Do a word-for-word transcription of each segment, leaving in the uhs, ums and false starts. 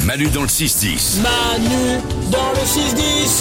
Manu dans le six dix. Manu dans le six dix,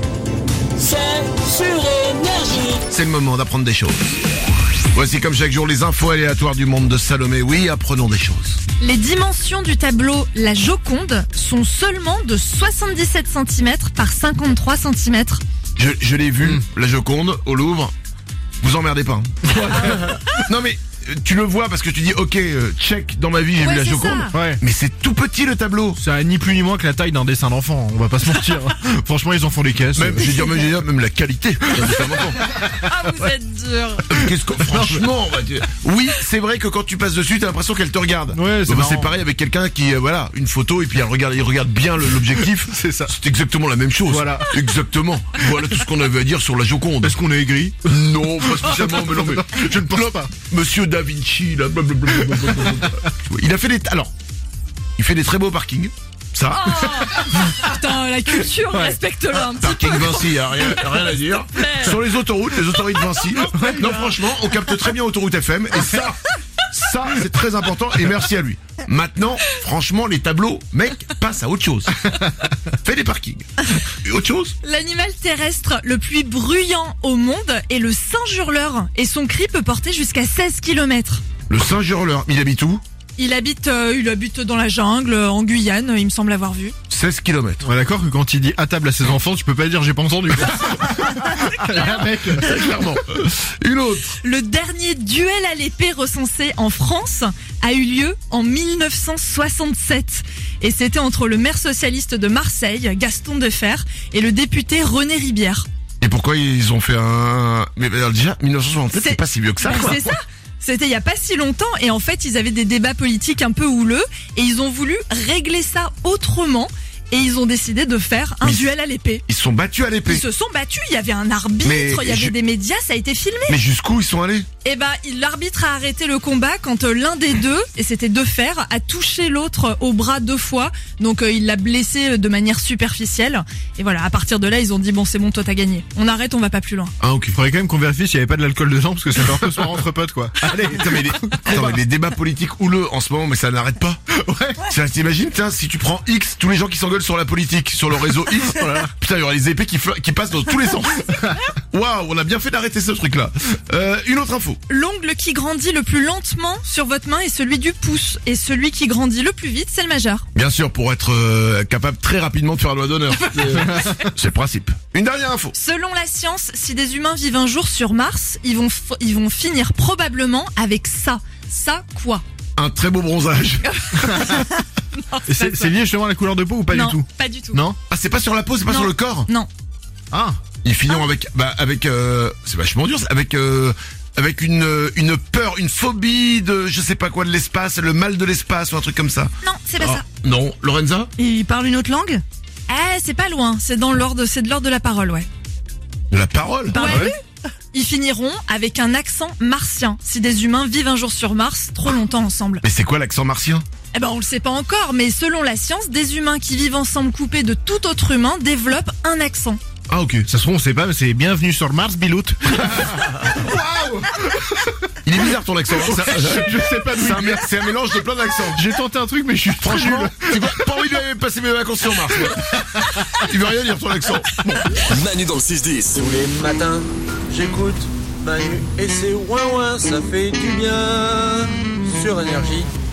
c'est sur Énergie. C'est le moment d'apprendre des choses. Voici comme chaque jour les infos aléatoires du monde de Salomé. Oui, apprenons des choses. Les dimensions du tableau La Joconde sont seulement de soixante-dix-sept centimètres par cinquante-trois centimètres. Je, je l'ai vu, mmh. la Joconde, au Louvre. Vous emmerdez pas. Hein. Non mais... Tu le vois parce que tu dis ok, euh, check, dans ma vie j'ai ouais, vu la Joconde, ouais. Mais c'est tout petit le tableau. Ça a ni plus ni moins que la taille d'un dessin d'enfant, on va pas se mentir. Franchement ils en font des caisses. Même, je veux dire, même, je veux dire, même la qualité d'un dessin d'enfant. Ah vous ouais. êtes dur. Qu'est-ce que, franchement, on va dire. Oui, c'est vrai que quand tu passes dessus, t'as l'impression qu'elle te regarde. Ouais, c'est, bah, c'est pareil avec quelqu'un qui, euh, voilà, une photo et puis elle regarde, il regarde bien le, l'objectif. C'est ça. C'est exactement la même chose. Voilà. Exactement. Voilà tout ce qu'on avait à dire sur la Joconde. Est-ce qu'on est aigri? Non, pas spécialement, mais non, mais je ne pense pas. Monsieur Da Vinci, là, blablabla. Il a fait des, alors, il fait des très beaux parkings. Ça. Oh, putain, la culture, ouais. Respecte-le un petit Parking peu. Vinci, y a rien, rien à dire. Sur les autoroutes, les autoroutes Vinci. Non, franchement, on capte très bien autoroute F M. Et ça, ça, c'est très important. Et merci à lui. Maintenant, franchement, les tableaux, mec, passe à autre chose. Fais des parkings. Et autre chose. L'animal terrestre le plus bruyant au monde est le singe hurleur. Et son cri peut porter jusqu'à seize kilomètres. Le singe hurleur, il habite où? Il habite, euh, il habite dans la jungle, en Guyane, il me semble avoir vu. seize kilomètres. On est d'accord que quand il dit à table à ses enfants, tu peux pas dire j'ai pas entendu. Là, mec, clairement. Une autre. Le dernier duel à l'épée recensé en France a eu lieu en mille neuf cent soixante-sept. Et c'était entre le maire socialiste de Marseille, Gaston Defferre, et le député René Ribière. Et pourquoi ils ont fait un... Mais déjà, mille neuf cent soixante-sept, c'est, c'est pas si vieux que ça. Bah, quoi. C'est ça. C'était il y a pas si longtemps et en fait ils avaient des débats politiques un peu houleux et ils ont voulu régler ça autrement et ils ont décidé de faire un Mais duel à l'épée. Ils se sont battus à l'épée. Ils se sont battus, il y avait un arbitre, Mais il y avait je... des médias, ça a été filmé. Mais jusqu'où ils sont allés? Et bah l'arbitre a arrêté le combat quand l'un des deux, et c'était Defferre, a touché l'autre au bras deux fois. Donc euh, il l'a blessé de manière superficielle. Et voilà, à partir de là ils ont dit bon c'est bon, toi t'as gagné. On arrête, on va pas plus loin. Ah ok. Il faudrait quand même qu'on vérifie s'il y avait pas de l'alcool dedans parce que c'est un peu soir entre potes quoi. Allez, attends, mais les, attends, mais les débats politiques houleux en ce moment, mais ça n'arrête pas. Ouais. Ça, t'imagines, tiens, si tu prends X, tous les gens qui s'engueulent sur la politique, sur le réseau X, oh là là, putain, il y aura les épées qui, fl- qui passent dans tous les sens. Waouh, on a bien fait d'arrêter ce truc-là. Euh, une autre info. L'ongle qui grandit le plus lentement sur votre main est celui du pouce. Et celui qui grandit le plus vite, c'est le majeur. Bien sûr, pour être euh, capable très rapidement de faire le doigt d'honneur. C'est, c'est le principe. Une dernière info. Selon la science, si des humains vivent un jour sur Mars, ils vont, f- ils vont finir probablement avec ça. Ça quoi? Un très beau bronzage. Non, c'est, c'est, c'est lié justement à la couleur de peau ou pas non, du tout? Pas du tout. Non. Ah, c'est pas sur la peau, c'est pas non. sur le corps? Non. Ah. Ils finiront ah. avec, bah, avec, euh, c'est vachement dur, avec, euh, avec une, une peur, une phobie de, je sais pas quoi, de l'espace, le mal de l'espace ou un truc comme ça. Non, c'est pas ah. ça. Non, Lorenza? Il parle une autre langue? Eh, c'est pas loin. C'est dans l'ordre, c'est de l'ordre de la parole, ouais. De la parole? Ouais. ouais. Ils finiront avec un accent martien. Si des humains vivent un jour sur Mars, trop longtemps ensemble. Mais c'est quoi l'accent martien? Eh ben, on le sait pas encore, mais selon la science, des humains qui vivent ensemble coupés de tout autre humain développent un accent. Ah ok. Ça se trouve on sait pas mais c'est bienvenue sur Mars Bilout. Waouh. Il est bizarre ton accent. Ça, je, je sais pas d'où c'est, un, c'est un mélange de plein d'accents. J'ai tenté un truc mais je suis franchement tu vois, pas envie de passer mes vacances sur Mars. Il veut rien dire ton accent. Bon. Manu dans le six dix. Tous les matins, j'écoute Manu et ses ouin ouin, ça fait du bien sur Énergie.